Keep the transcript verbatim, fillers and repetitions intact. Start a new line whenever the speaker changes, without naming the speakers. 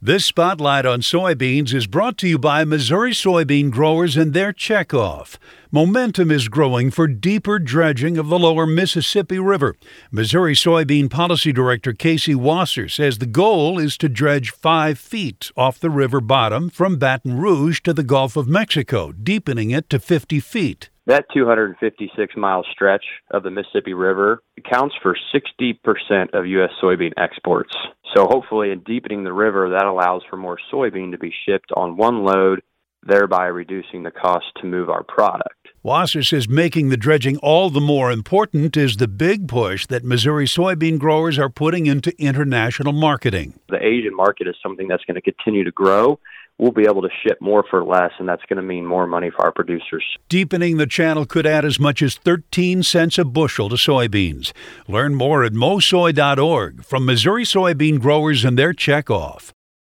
This spotlight on soybeans is brought to you by Missouri soybean growers and their checkoff. Momentum is growing for deeper dredging of the lower Mississippi River. Missouri soybean policy director Casey Wasser says the goal is to dredge five feet off the river bottom from Baton Rouge to the Gulf of Mexico, deepening it to fifty feet.
That two hundred fifty-six mile stretch of the Mississippi River accounts for sixty percent of U S soybean exports. So hopefully in deepening the river, that allows for more soybean to be shipped on one load, thereby reducing the cost to move our product.
Wasser says making the dredging all the more important is the big push that Missouri soybean growers are putting into international marketing.
The Asian market is something that's going to continue to grow. We'll be able to ship more for less, and that's going to mean more money for our producers.
Deepening the channel could add as much as thirteen cents a bushel to soybeans. Learn more at mosoy dot org from Missouri soybean growers and their checkoff.